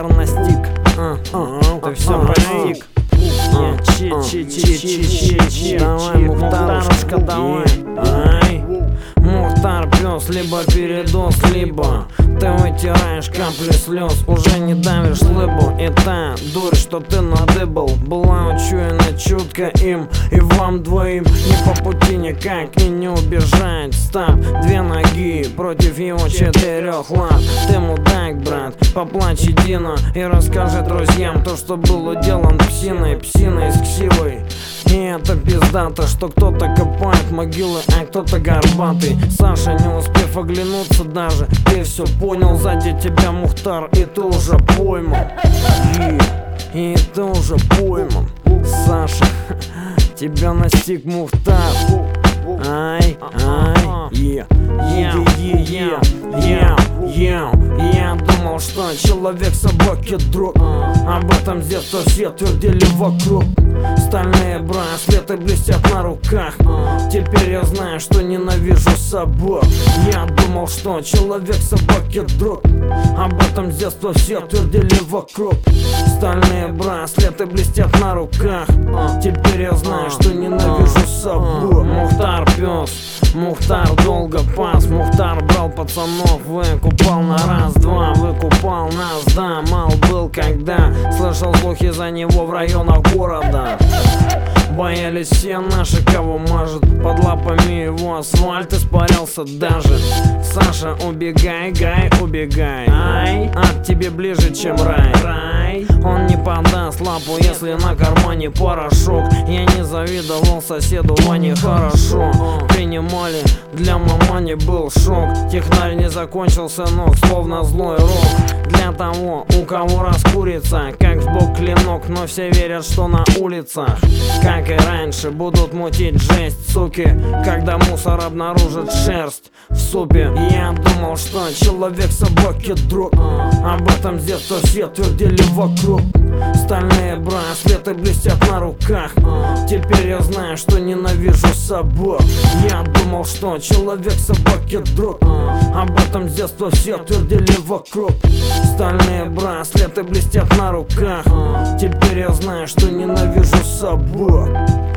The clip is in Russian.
Мухтар настиг. Ты все постиг. Давай, Мухтарушка, давай. Мухтар пес, либо передоз, либо ты вытираешь капли слез, уже не давишь лыбу. И та дурь, что ты надыбал, была учуяна чутко им и вам двоим. Не по пути никак и не убежать. Став две ноги против его четырех лап. Ты мудак, брат, поплачь едино и расскажи друзьям то, что было делом псиной с ксивой. И это пиздато, что кто-то копает могилы, а кто-то горбатый. Саша, не успев оглянуться даже, ты все понял, сзади тебя Мухтар, и ты уже пойман. И ты уже пойман, Саша, тебя настиг Мухтар. Я думал, что человек собаки друг. Об этом с детства все твердили вокруг. Стальные браслеты блестят на руках. Теперь я знаю, что ненавижу собак. Я думал, что человек собаки друг. Об этом с детства все твердили вокруг. Стальные браслеты блестят на руках. Теперь я знаю, что ненавижу собак. Мухтар пес, Мухтар долго пас. Мухтар брал пацанов, выкупал на раз-два. Выкупал нас, да, мал был когда слышал слухи за него в районах города. Боялись все наши, кого мажет. Под лапами его асфальт испарялся даже. Саша, убегай, Гай, убегай. Ад тебе ближе, чем рай. Он не подаст лапу, если на кармане порошок. Я не завидовал соседу Ване, хорошо принимали, для мамани был шок. Технарь не закончил, сынок, словно злой рок. Для того, у кого раскурится, как в бок клинок. Но все верят, что на улицах, как и раньше, будут мутить жесть, суки, когда мусор обнаружит шерсть в супе. Я думал, что человек собаки друг. Об этом с детства все твердили вокруг. Стальные браслеты блестят на руках. Теперь я знаю, что ненавижу собак. Я думал, что человек собаки друг. Об этом с детства все твердили вокруг. Стальные браслеты блестят на руках. Теперь я знаю, что ненавижу собак.